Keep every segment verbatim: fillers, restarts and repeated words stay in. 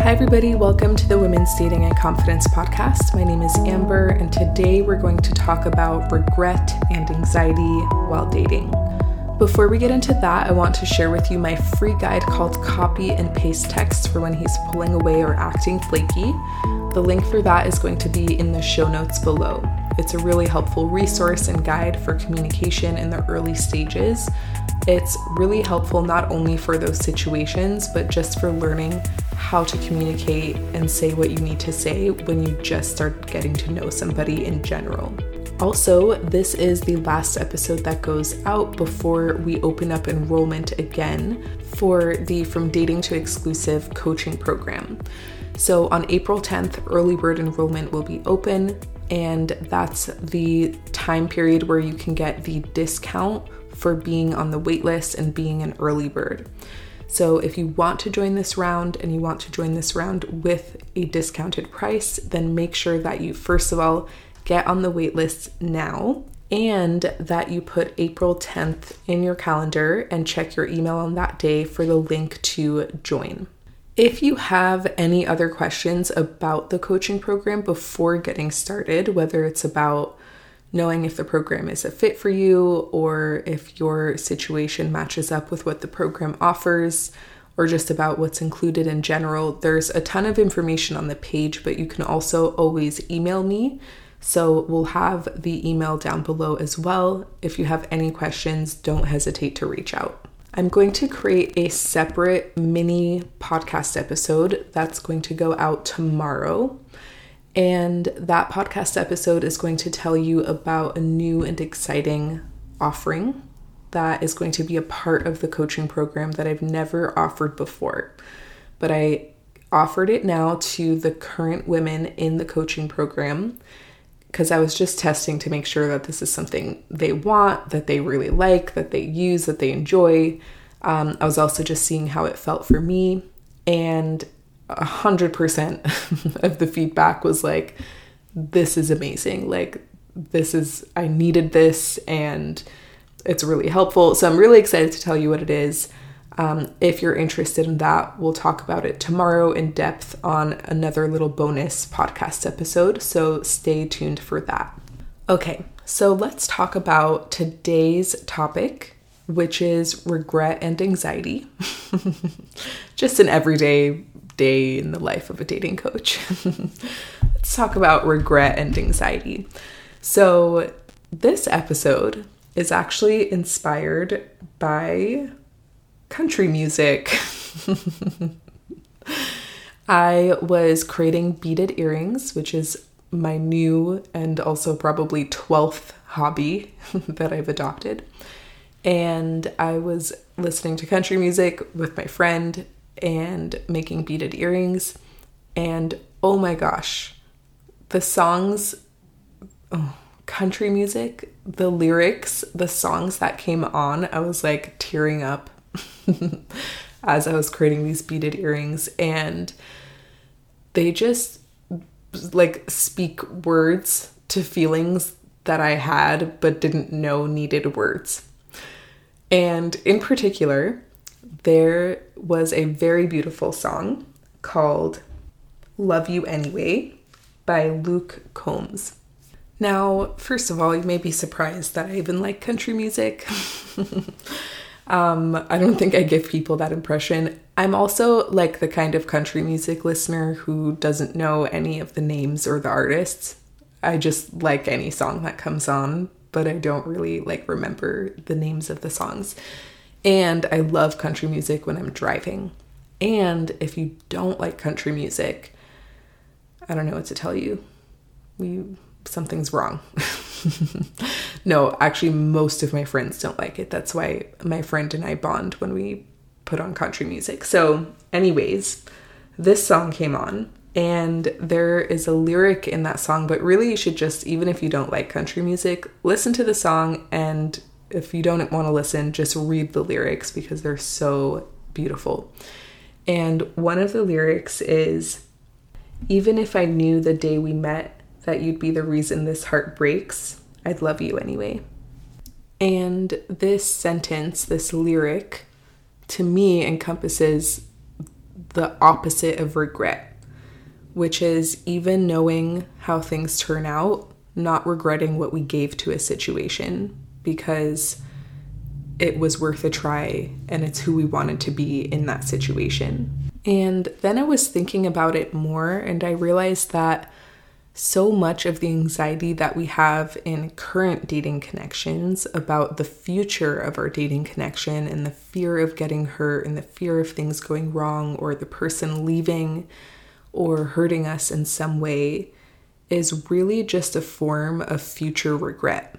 Hi everybody, welcome to the Women's Dating and Confidence podcast. My name is Amber, and today we're going to talk about regret and anxiety while dating. Before we get into that, I want to share with you my free guide called Copy and Paste Texts for when he's pulling away or acting flaky. The link for that is going to be in the show notes below. It's a really helpful resource and guide for communication in the early stages. It's really helpful not only for those situations, but just for learning how to communicate and say what you need to say when you just start getting to know somebody in general. Also, this is the last episode that goes out before we open up enrollment again for the From Dating to Exclusive coaching program. So on April tenth, early bird enrollment will be open, and that's the time period where you can get the discount for being on the wait list and being an early bird. So if you want to join this round and you want to join this round with a discounted price, then make sure that you first of all get on the wait list now and that you put April tenth in your calendar and check your email on that day for the link to join. If you have any other questions about the coaching program before getting started, whether it's about knowing if the program is a fit for you or if your situation matches up with what the program offers, or just about what's included in general, there's a ton of information on the page, but you can also always email me. So we'll have the email down below as well. If you have any questions, don't hesitate to reach out. I'm going to create a separate mini podcast episode that's going to go out tomorrow. And that podcast episode is going to tell you about a new and exciting offering that is going to be a part of the coaching program that I've never offered before. But I offered it now to the current women in the coaching program because I was just testing to make sure that this is something they want, that they really like, that they use, that they enjoy. Um, I was also just seeing how it felt for me, and a hundred percent of the feedback was like, this is amazing. Like, this is, I needed this and it's really helpful. So I'm really excited to tell you what it is. Um, if you're interested in that, we'll talk about it tomorrow in depth on another little bonus podcast episode. So stay tuned for that. Okay, so let's talk about today's topic, which is regret and anxiety. Just an everyday day in the life of a dating coach. Let's talk about regret and anxiety. So this episode is actually inspired by country music. I was creating beaded earrings, which is my new and also probably twelfth hobby that I've adopted. And I was listening to country music with my friend and making beaded earrings, and oh my gosh, the songs, oh, country music, the lyrics, the songs that came on, I was like tearing up as I was creating these beaded earrings, and they just like speak words to feelings that I had but didn't know needed words. And in particular, there was a very beautiful song called Love You Anyway by Luke Combs. Now, first of all, you may be surprised that I even like country music. um, I don't think I give people that impression. I'm also like the kind of country music listener who doesn't know any of the names or the artists. I just like any song that comes on, but I don't really like remember the names of the songs. And I love country music when I'm driving. And if you don't like country music, I don't know what to tell you. We something's wrong. No, actually, most of my friends don't like it. That's why my friend and I bond when we put on country music. So anyways, this song came on, and there is a lyric in that song, but really you should just, even if you don't like country music, listen to the song, and if you don't want to listen, just read the lyrics because they're so beautiful. And one of the lyrics is, even if I knew the day we met that you'd be the reason this heart breaks, I'd love you anyway. And this sentence, this lyric, to me encompasses the opposite of regret, which is even knowing how things turn out, not regretting what we gave to a situation because it was worth a try and it's who we wanted to be in that situation. And then I was thinking about it more and I realized that so much of the anxiety that we have in current dating connections about the future of our dating connection and the fear of getting hurt and the fear of things going wrong or the person leaving or hurting us in some way is really just a form of future regret,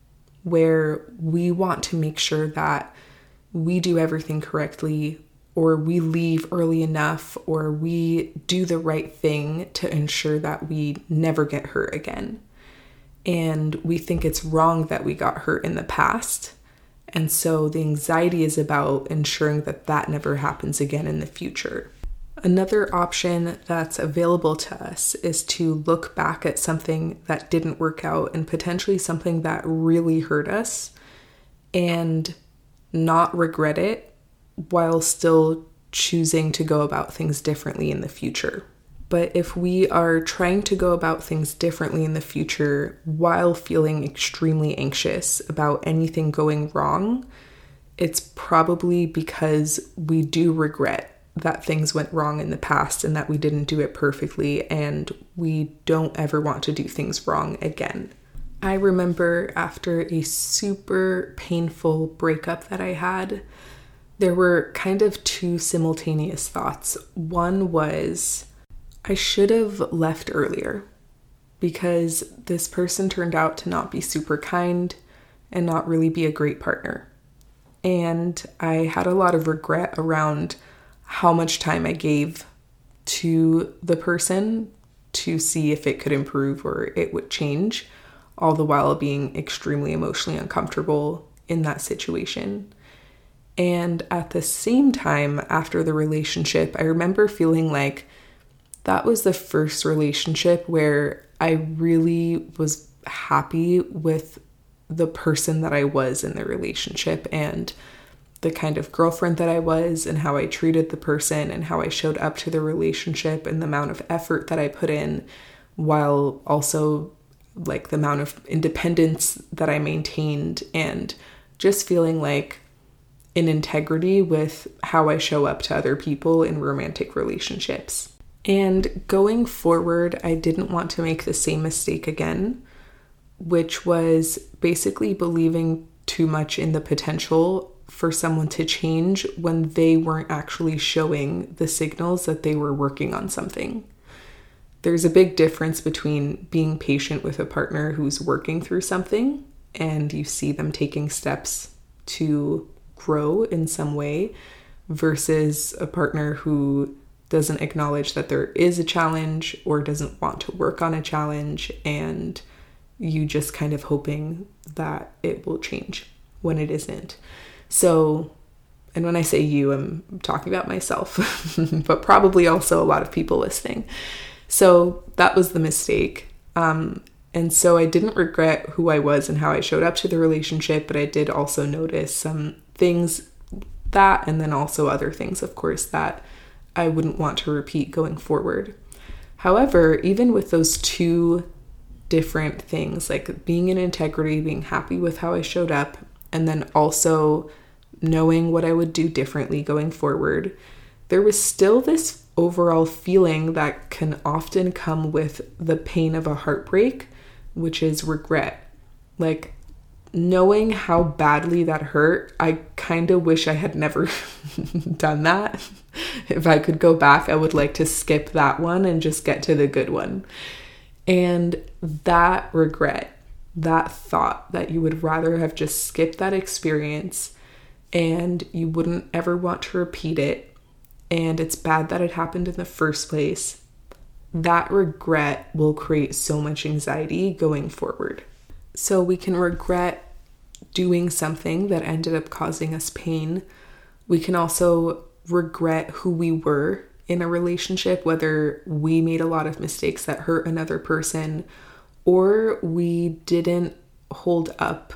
where we want to make sure that we do everything correctly, or we leave early enough, or we do the right thing to ensure that we never get hurt again. And we think it's wrong that we got hurt in the past. And so the anxiety is about ensuring that that never happens again in the future. Another option that's available to us is to look back at something that didn't work out and potentially something that really hurt us and not regret it, while still choosing to go about things differently in the future. But if we are trying to go about things differently in the future while feeling extremely anxious about anything going wrong, it's probably because we do regret that things went wrong in the past and that we didn't do it perfectly, and we don't ever want to do things wrong again. I remember after a super painful breakup that I had, there were kind of two simultaneous thoughts. One was, I should have left earlier because this person turned out to not be super kind and not really be a great partner. And I had a lot of regret around how much time I gave to the person to see if it could improve or it would change, all the while being extremely emotionally uncomfortable in that situation. And at the same time, after the relationship, I remember feeling like that was the first relationship where I really was happy with the person that I was in the relationship and the kind of girlfriend that I was and how I treated the person and how I showed up to the relationship and the amount of effort that I put in, while also like the amount of independence that I maintained, and just feeling like in integrity with how I show up to other people in romantic relationships. And going forward, I didn't want to make the same mistake again, which was basically believing too much in the potential for someone to change when they weren't actually showing the signals that they were working on something. There's a big difference between being patient with a partner who's working through something and you see them taking steps to grow in some way, versus a partner who doesn't acknowledge that there is a challenge or doesn't want to work on a challenge, and you just kind of hoping that it will change when it isn't. So, and when I say you, I'm talking about myself, but probably also a lot of people listening. So that was the mistake. Um, and so I didn't regret who I was and how I showed up to the relationship, but I did also notice some things that, and then also other things, of course, that I wouldn't want to repeat going forward. However, even with those two different things, like being in integrity, being happy with how I showed up, and then also knowing what I would do differently going forward, there was still this overall feeling that can often come with the pain of a heartbreak, which is regret. Like, knowing how badly that hurt, I kind of wish I had never done that. If I could go back, I would like to skip that one and just get to the good one. And that regret, that thought that you would rather have just skipped that experience and you wouldn't ever want to repeat it, and it's bad that it happened in the first place, that regret will create so much anxiety going forward. So we can regret doing something that ended up causing us pain. We can also regret who we were in a relationship, whether we made a lot of mistakes that hurt another person or we didn't hold up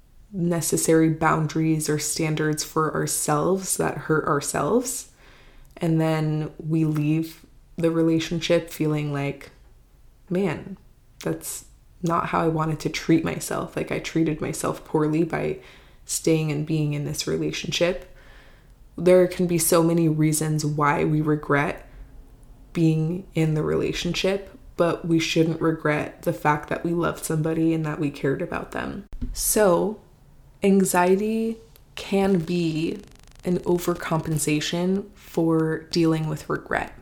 necessary boundaries or standards for ourselves that hurt ourselves. And then we leave the relationship feeling like, man, that's not how I wanted to treat myself. Like I treated myself poorly by staying and being in this relationship. There can be so many reasons why we regret being in the relationship, but we shouldn't regret the fact that we loved somebody and that we cared about them. So, anxiety can be an overcompensation for dealing with regret.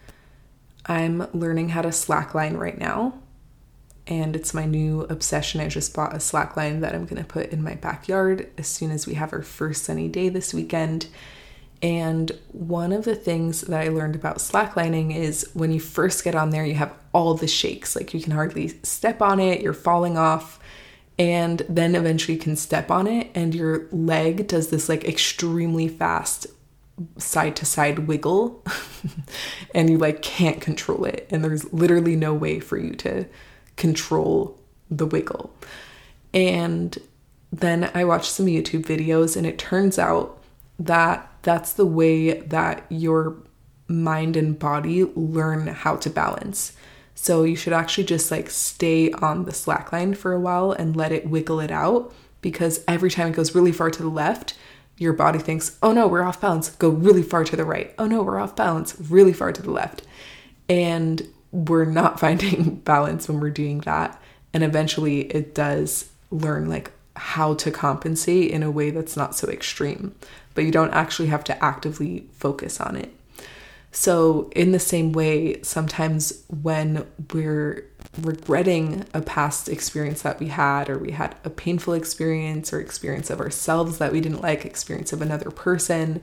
I'm learning how to slackline right now, and it's my new obsession. I just bought a slackline that I'm going to put in my backyard as soon as we have our first sunny day this weekend. And one of the things that I learned about slacklining is when you first get on there, you have all the shakes. Like you can hardly step on it, you're falling off, and then eventually you can step on it and your leg does this like extremely fast side to side wiggle and you like can't control it. And there's literally no way for you to control the wiggle. And then I watched some YouTube videos and it turns out that that's the way that your mind and body learn how to balance. So you should actually just like stay on the slack line for a while and let it wiggle it out, because every time it goes really far to the left, your body thinks, oh no, we're off balance. Go really far to the right. Oh no, we're off balance. Really far to the left. And we're not finding balance when we're doing that. And eventually it does learn like how to compensate in a way that's not so extreme, but you don't actually have to actively focus on it. So in the same way, sometimes when we're regretting a past experience that we had, or we had a painful experience or experience of ourselves that we didn't like, experience of another person,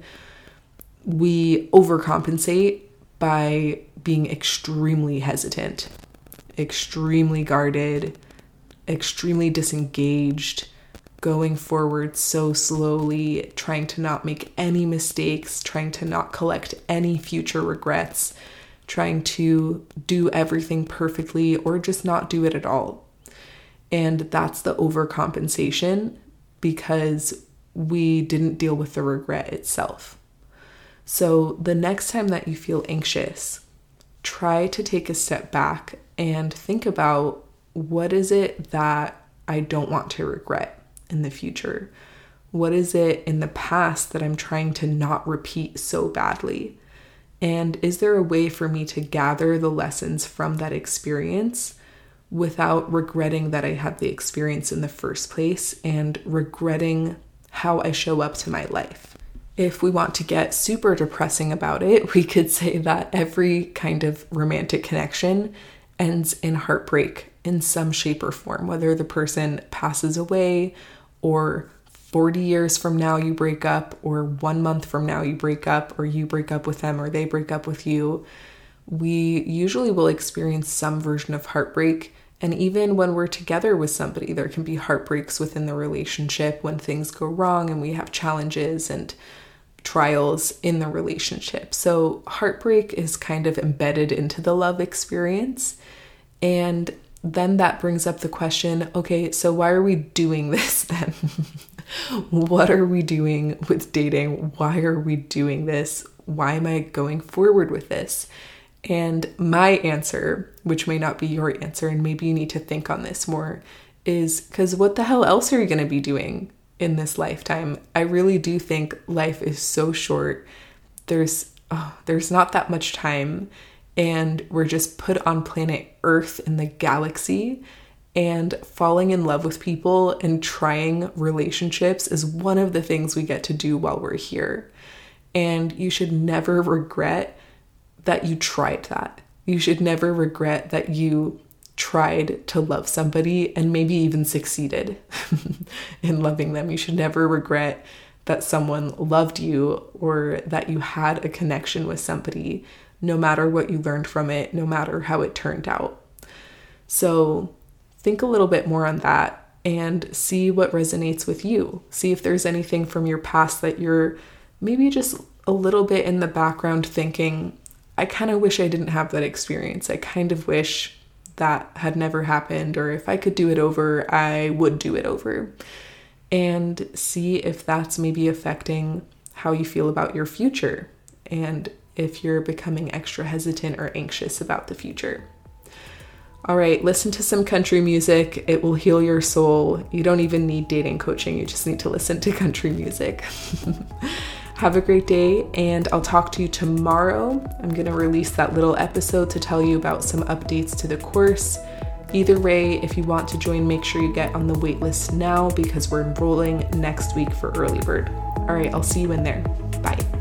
we overcompensate by being extremely hesitant, extremely guarded, extremely disengaged, going forward so slowly, trying to not make any mistakes, trying to not collect any future regrets, trying to do everything perfectly or just not do it at all. And that's the overcompensation, because we didn't deal with the regret itself. So the next time that you feel anxious, try to take a step back and think about, what is it that I don't want to regret in the future? What is it in the past that I'm trying to not repeat so badly? And is there a way for me to gather the lessons from that experience without regretting that I had the experience in the first place and regretting how I show up to my life? If we want to get super depressing about it, we could say that every kind of romantic connection ends in heartbreak in some shape or form, whether the person passes away, or forty years from now you break up, or one month from now you break up, or you break up with them, or they break up with you. We usually will experience some version of heartbreak. And even when we're together with somebody, there can be heartbreaks within the relationship when things go wrong and we have challenges and trials in the relationship. So heartbreak is kind of embedded into the love experience. And then that brings up the question, okay, so why are we doing this then? What are we doing with dating? Why are we doing this? Why am I going forward with this? And my answer, which may not be your answer, and maybe you need to think on this more, is because what the hell else are you going to be doing in this lifetime? I really do think life is so short. There's oh, there's not that much time. And we're just put on planet Earth in the galaxy, and falling in love with people and trying relationships is one of the things we get to do while we're here. And you should never regret that you tried that. You should never regret that you tried to love somebody and maybe even succeeded in loving them. You should never regret that someone loved you or that you had a connection with somebody, no matter what you learned from it, no matter how it turned out. So think a little bit more on that and see what resonates with you. See if there's anything from your past that you're maybe just a little bit in the background thinking, I kind of wish I didn't have that experience. I kind of wish that had never happened, or if I could do it over, I would do it over. And see if that's maybe affecting how you feel about your future. And if you're becoming extra hesitant or anxious about the future. All right, listen to some country music. It will heal your soul. You don't even need dating coaching. You just need to listen to country music. Have a great day, and I'll talk to you tomorrow. I'm going to release that little episode to tell you about some updates to the course. Either way, if you want to join, make sure you get on the waitlist now because we're enrolling next week for early bird. All right, I'll see you in there. Bye.